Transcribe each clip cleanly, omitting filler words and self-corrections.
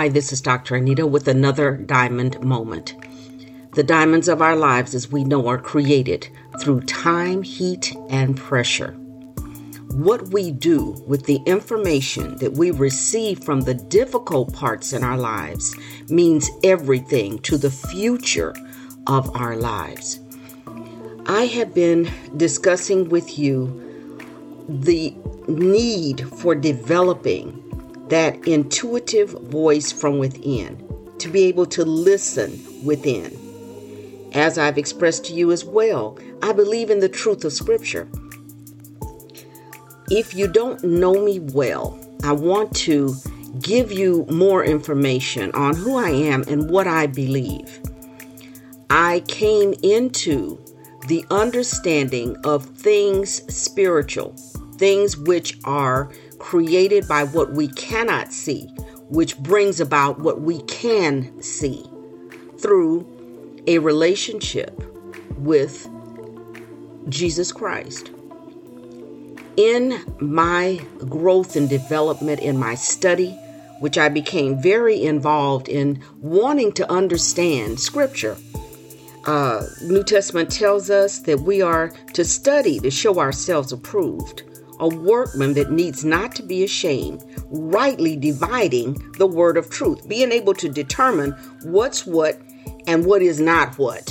Hi, this is Dr. Anita with another Diamond Moment. The diamonds of our lives, as we know, are created through time, heat, and pressure. What we do with the information that we receive from the difficult parts in our lives means everything to the future of our lives. I have been discussing with you the need for developing that intuitive voice from within, to be able to listen within. As I've expressed to you as well, I believe in the truth of Scripture. If you don't know me well, I want to give you more information on who I am and what I believe. I came into the understanding of things spiritual, things which are created by what we cannot see, which brings about what we can see through a relationship with Jesus Christ. In my growth and development in my study, which I became very involved in wanting to understand Scripture, New Testament tells us that we are to study to show ourselves approved, a workman that needs not to be ashamed, rightly dividing the word of truth, being able to determine what's what and what is not what.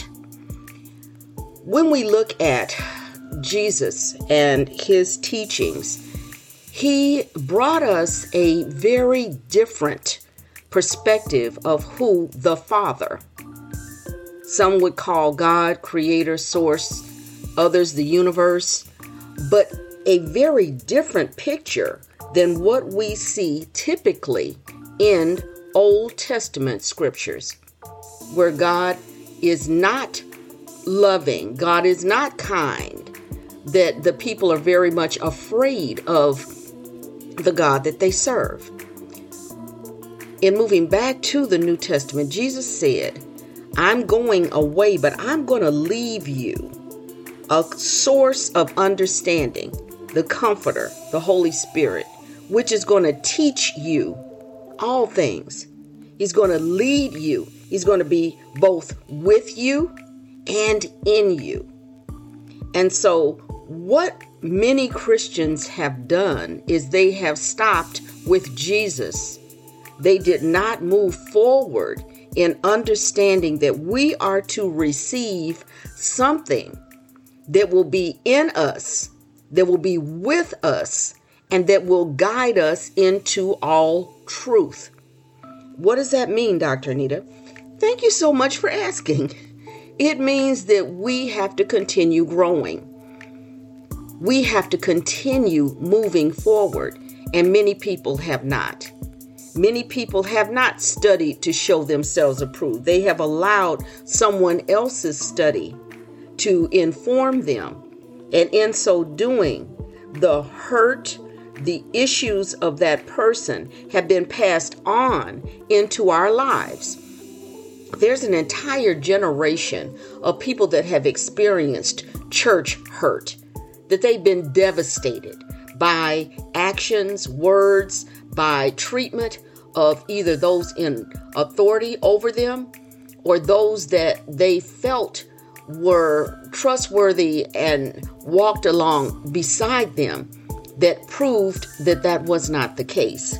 When we look at Jesus and his teachings, he brought us a very different perspective of who the Father, some would call God, creator, source, others the universe, but a very different picture than what we see typically in Old Testament scriptures, where God is not loving, God is not kind, that the people are very much afraid of the God that they serve. In moving back to the New Testament, Jesus said, I'm going away, but I'm going to leave you a source of understanding, the Comforter, the Holy Spirit, which is going to teach you all things. He's going to lead you. He's going to be both with you and in you. And so what many Christians have done is they have stopped with Jesus. They did not move forward in understanding that we are to receive something that will be in us, that will be with us, and that will guide us into all truth. What does that mean, Dr. Anita? Thank you so much for asking. It means that we have to continue growing. We have to continue moving forward, and many people have not. Many people have not studied to show themselves approved. They have allowed someone else's study to inform them. And in so doing, the hurt, the issues of that person have been passed on into our lives. There's an entire generation of people that have experienced church hurt, that they've been devastated by actions, words, by treatment of either those in authority over them or those that they felt were trustworthy and walked along beside them that proved that that was not the case.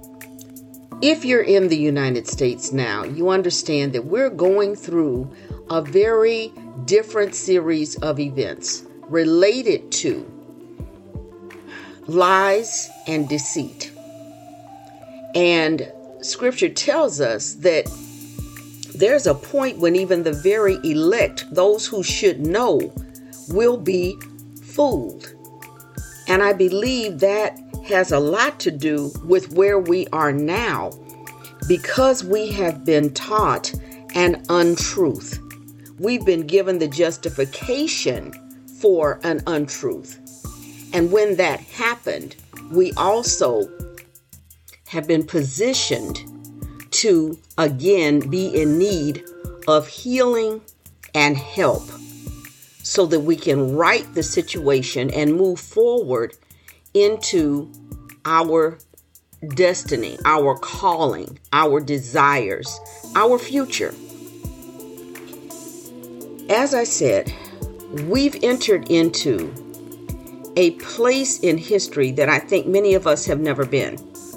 If you're in the United States now, you understand that we're going through a very different series of events related to lies and deceit. And Scripture tells us that there's a point when even the very elect, those who should know, will be fooled. And I believe that has a lot to do with where we are now, because we have been taught an untruth. We've been given the justification for an untruth. And when that happened, we also have been positioned to again be in need of healing and help so that we can right the situation and move forward into our destiny, our calling, our desires, our future. As I said, we've entered into a place in history that I think many of us have never been.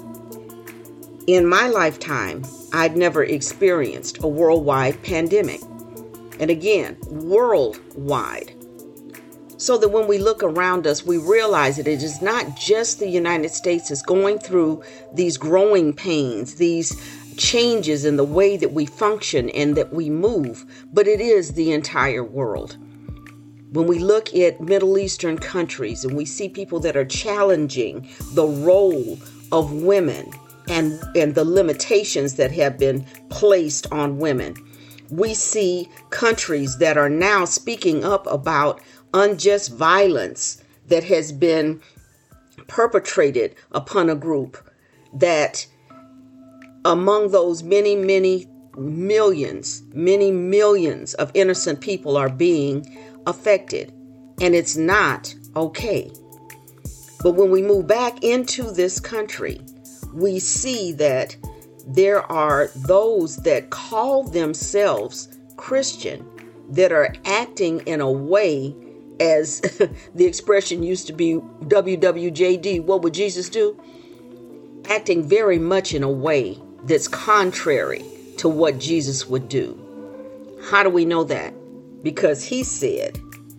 In my lifetime, I'd never experienced a worldwide pandemic. And again, worldwide. So that when we look around us, we realize that it is not just the United States that's going through these growing pains, these changes in the way that we function and that we move, but it is the entire world. When we look at Middle Eastern countries and we see people that are challenging the role of women and the limitations that have been placed on women, we see countries that are now speaking up about unjust violence that has been perpetrated upon a group, that among those many millions of innocent people are being affected, and it's not okay. But when we move back into this country, we see that there are those that call themselves Christian that are acting in a way, as the expression used to be, WWJD, what would Jesus do? Acting very much in a way that's contrary to what Jesus would do. How do we know that? Because he said,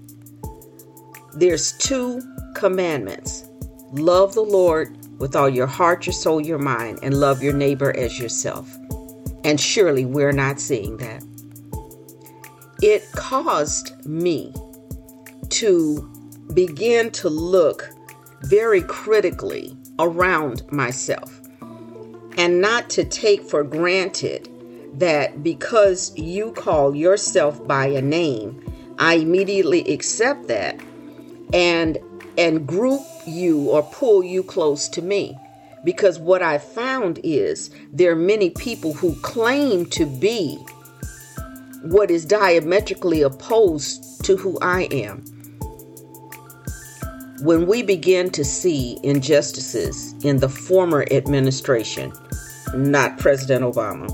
there's 2 commandments. Love the Lord with all your heart, your soul, your mind, and love your neighbor as yourself. And surely we're not seeing that. It caused me to begin to look very critically around myself and not to take for granted that because you call yourself by a name, I immediately accept that and group you or pull you close to me. Because what I found is there are many people who claim to be what is diametrically opposed to who I am. When we begin to see injustices in the former administration, not President Obama,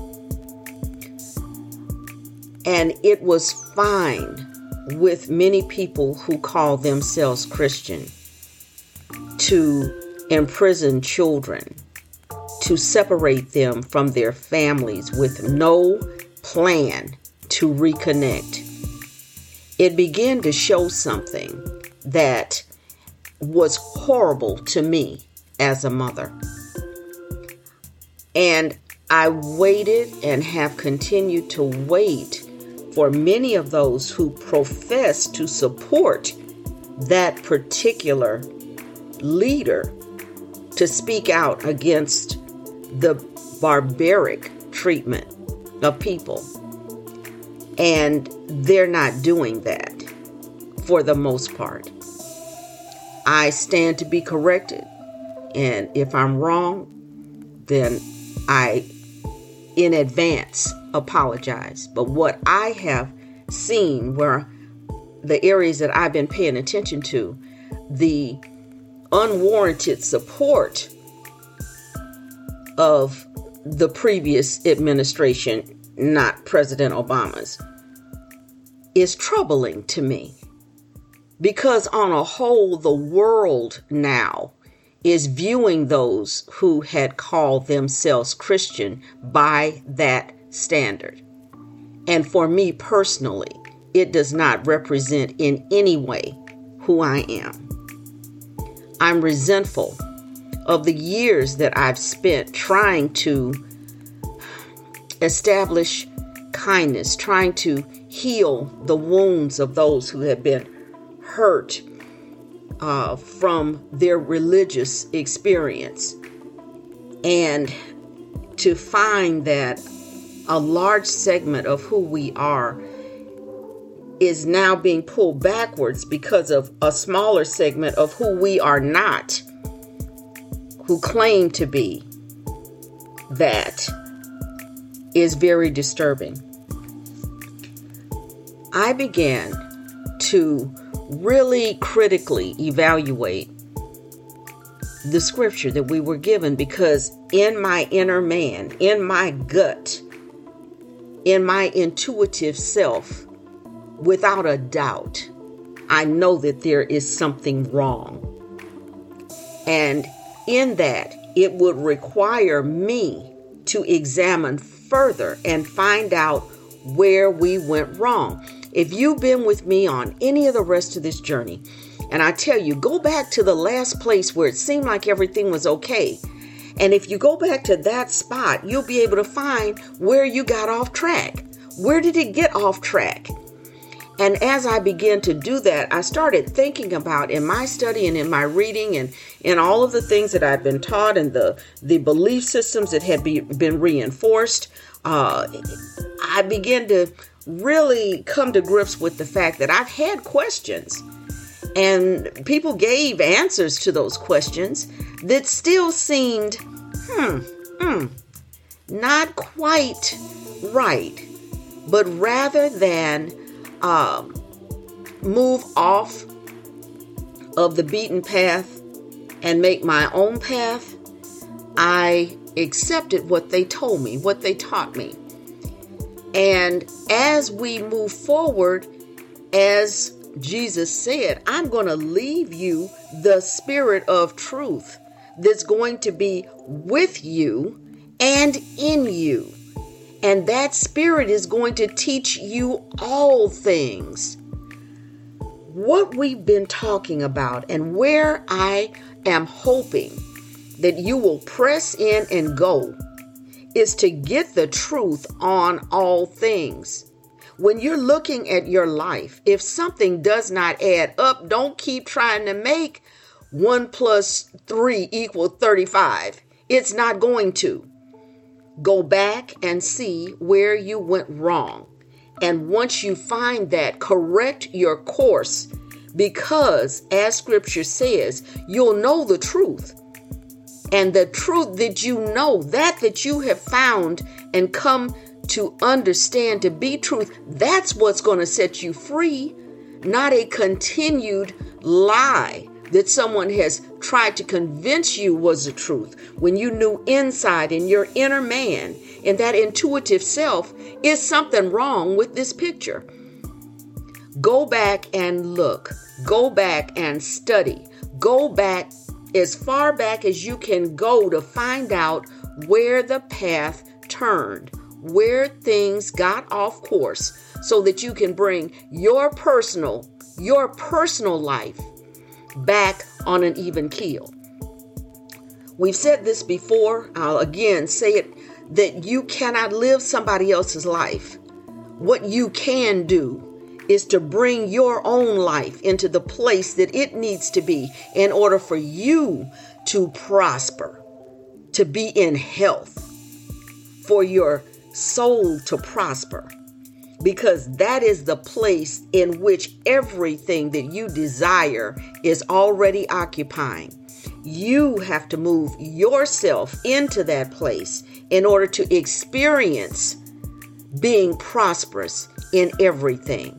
and it was fine with many people who call themselves Christian to imprison children, to separate them from their families with no plan to reconnect. It began to show something that was horrible to me as a mother. And I waited and have continued to wait for many of those who profess to support that particular leader to speak out against the barbaric treatment of people. And they're not doing that for the most part. I stand to be corrected. And if I'm wrong, then I, in advance, apologize. But what I have seen were the areas that I've been paying attention to, the unwarranted support of the previous administration, not President Obama's, is troubling to me. Because on a whole, the world now is viewing those who had called themselves Christian by that standard. And for me personally, it does not represent in any way who I am. I'm resentful of the years that I've spent trying to establish kindness, trying to heal the wounds of those who have been hurt from their religious experience, and to find that a large segment of who we are is now being pulled backwards because of a smaller segment of who we are not, who claim to be, that is very disturbing. I began to really critically evaluate the scripture that we were given, because in my inner man, in my gut, in my intuitive self, without a doubt, I know that there is something wrong. And in that, it would require me to examine further and find out where we went wrong. If you've been with me on any of the rest of this journey, and I tell you, go back to the last place where it seemed like everything was okay. And if you go back to that spot, you'll be able to find where you got off track. Where did it get off track? And as I began to do that, I started thinking about, in my study and in my reading and in all of the things that I've been taught and the belief systems that had been reinforced, I began to really come to grips with the fact that I've had questions. And people gave answers to those questions that still seemed, not quite right. But rather than move off of the beaten path and make my own path, I accepted what they told me, what they taught me. And as we move forward, as Jesus said, I'm going to leave you the spirit of truth that's going to be with you and in you. And that spirit is going to teach you all things. What we've been talking about and where I am hoping that you will press in and go is to get the truth on all things. When you're looking at your life, if something does not add up, don't keep trying to make 1 + 3 = 35. It's not going to. Go back and see where you went wrong. And once you find that, correct your course, because as scripture says, you'll know the truth. And the truth that you know, that you have found and come to understand to be truth, that's what's going to set you free, not a continued lie that someone has tried to convince you was the truth, when you knew inside in your inner man, in that intuitive self, is something wrong with this picture. Go back and look. Go back and study. Go back as far back as you can go to find out where the path turned, where things got off course, so that you can bring your personal life back on an even keel. We've said this before. I'll again say it, that you cannot live somebody else's life. What you can do is to bring your own life into the place that it needs to be in order for you to prosper, to be in health, for your soul to prosper. Because that is the place in which everything that you desire is already occupying. You have to move yourself into that place in order to experience being prosperous in everything.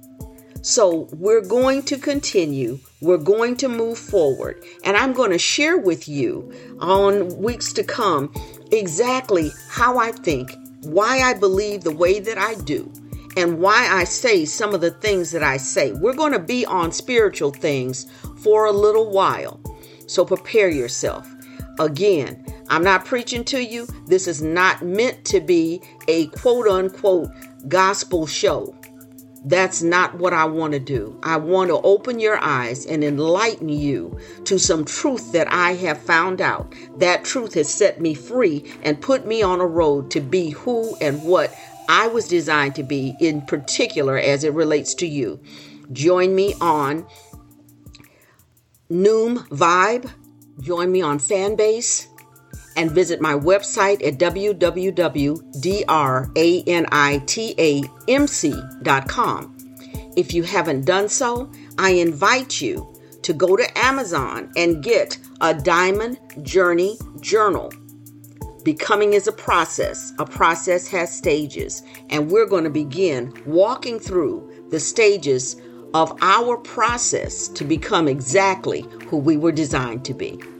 So we're going to continue. We're going to move forward. And I'm going to share with you on weeks to come exactly how I think, why I believe the way that I do, and why I say some of the things that I say. We're going to be on spiritual things for a little while. So prepare yourself. Again, I'm not preaching to you. This is not meant to be a quote unquote gospel show. That's not what I want to do. I want to open your eyes and enlighten you to some truth that I have found out. That truth has set me free and put me on a road to be who and what I was designed to be, in particular as it relates to you. Join me on Noom Vibe. Join me on Fanbase. And visit my website at www.dranitamc.com. If you haven't done so, I invite you to go to Amazon and get a Diamond Journey Journal. Becoming is a process. A process has stages. And we're going to begin walking through the stages of our process to become exactly who we were designed to be.